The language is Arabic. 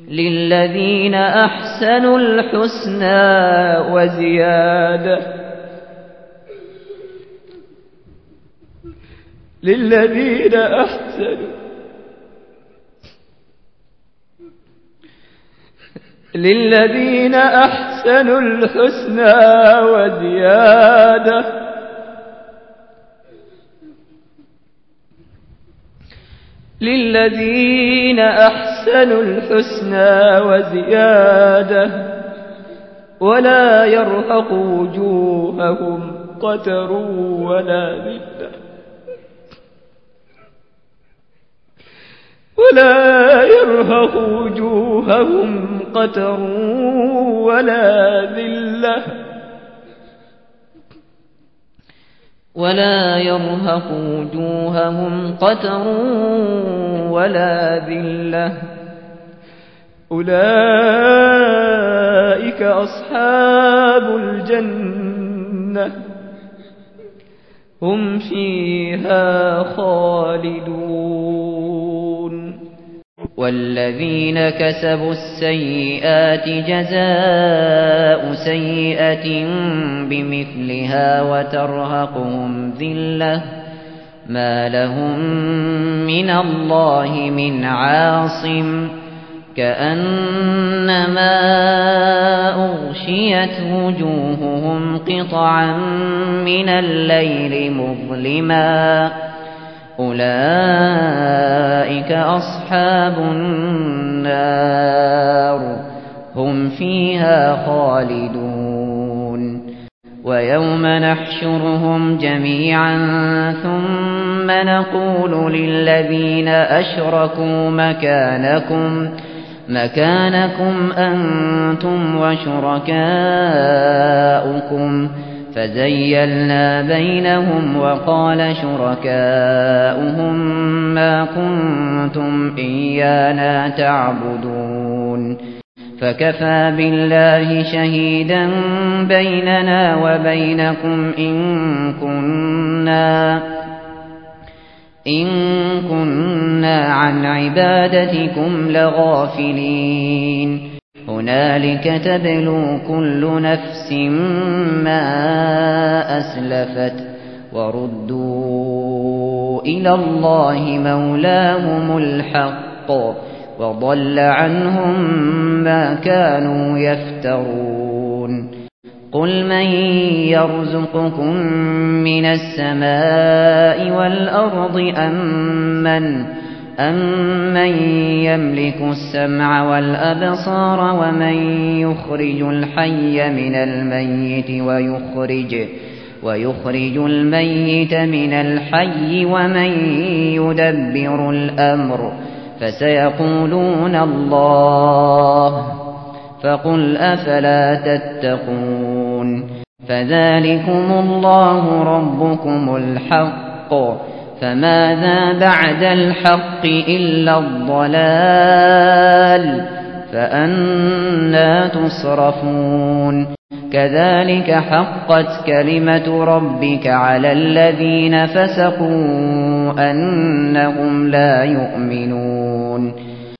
للذين أحسنوا الحسنى وزيادة للذين أحسنوا الحسنى وزيادة للذين أحسنوا الحسنى وزيادة ولا يرهق وجوههم قتر ولا ذلة ولا يرهق وجوههم قتر ولا ذلة ولا يرهق وجوههم قتر ولا ذلة أولئك أصحاب الجنة هم فيها خالدون والذين كسبوا السيئات جزاء سيئة بمثلها وترهقهم ذلة ما لهم من الله من عاصم كأنما أغشيت وجوههم قطعا من الليل مظلما أولئك أصحاب النار هم فيها خالدون ويوم نحشرهم جميعا ثم نقول للذين أشركوا مكانكم أنتم وشركاؤكم فزيلنا بينهم وقال شركاؤهم ما كنتم إيانا تعبدون فكفى بالله شهيدا بيننا وبينكم إن كنا عن عبادتكم لغافلين هنالك تبلو كل نفس ما أسلفت وردوا إلى الله مولاهم الحق وضل عنهم ما كانوا يفترون قل من يرزقكم من السماء والأرض أمن يملك السمع والأبصار ومن يخرج الحي من الميت ويخرج الميت من الحي ومن يدبر الأمر فسيقولون الله فقل أفلا تتقون فذلكم الله ربكم الحق فماذا بعد الحق إلا الضلال فأنى تصرفون كذلك حقت كلمة ربك على الذين فسقوا أنهم لا يؤمنون